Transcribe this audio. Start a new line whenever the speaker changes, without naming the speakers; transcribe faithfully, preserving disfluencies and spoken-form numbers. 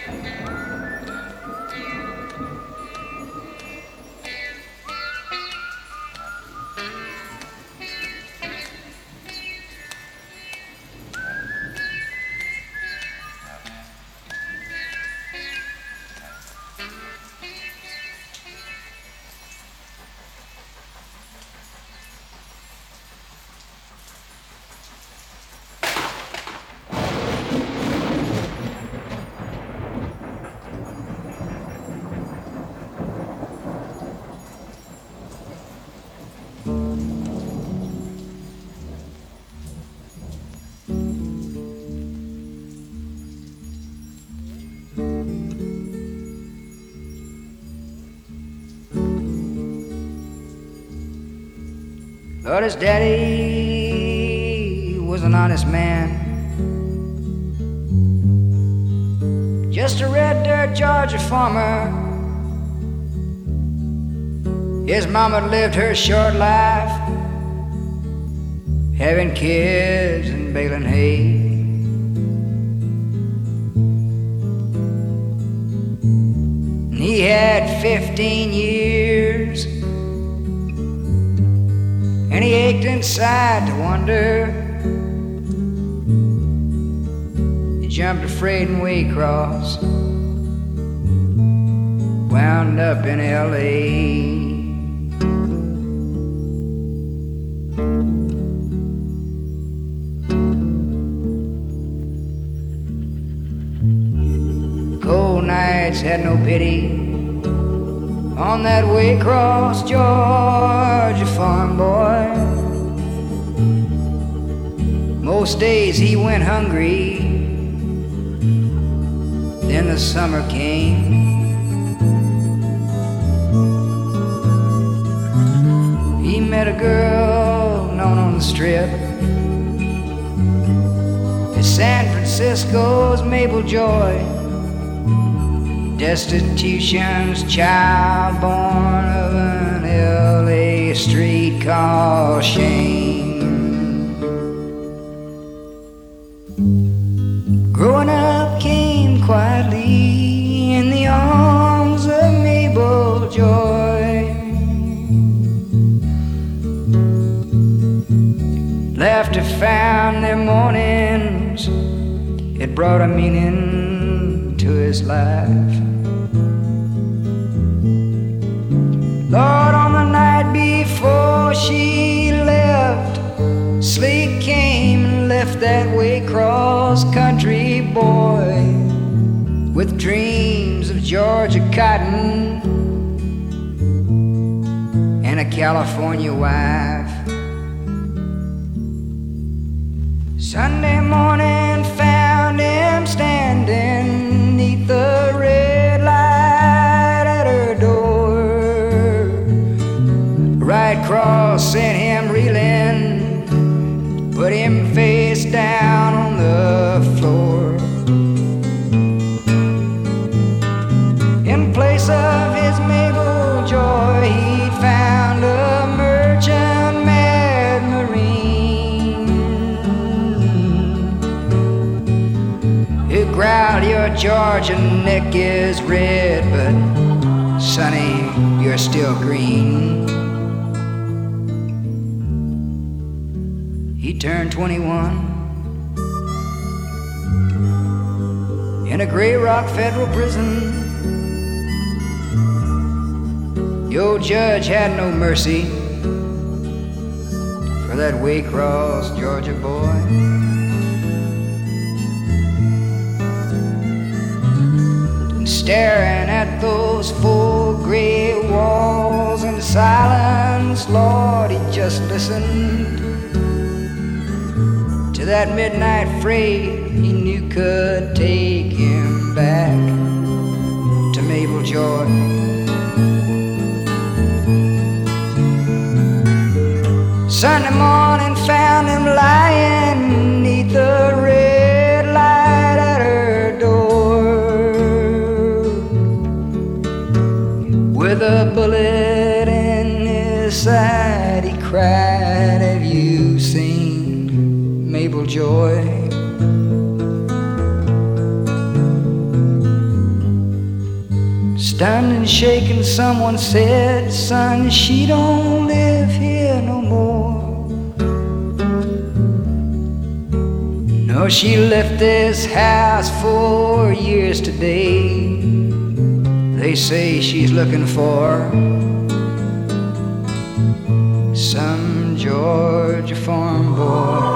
But his daddy was an honest man, just a red dirt Georgia farmer. His mama lived her short life, having kids and baling hay. And he had fifteen years, and he ached inside to wonder. He jumped a freight in Waycross, wound up in L A Cold nights had no pity on that Waycross, Georgia farm boy. Most days he went hungry. Then the summer came. He met a girl known on the Strip as San Francisco's Mabel Joy, destitution's child, born of an L A street called shame. Growing up came quietly in the arms of Mabel Joy. Laughter found their mornings, it brought a meaning to his life. Lord, on the night before she left, sleep came and left that Waycross country boy with dreams of Georgia cotton and a California wife. Sunday morning found him standing neath the red light at her door. Right cross sent him reeling, put him face down on the floor. In place of his Mabel Joy, he'd found a merchant mad marine who growled, "Your Georgia neck is red, but Sonny, you're still green." He turned twenty-one in a Grey Rock federal prison. The old judge had no mercy for that Waycross, Georgia boy. And staring at those four gray walls in silence, Lord, he just listened to that midnight freight he knew could take him back to Mabel Joy. Sunday morning found him lying neath the red light at her door, with a bullet in his side. He cried, "Have you seen Mabel Joy?" Stunned and shaken, someone said, son, she don't live here no more. No, she left this house four years today. They say she's looking for some Georgia farm boy.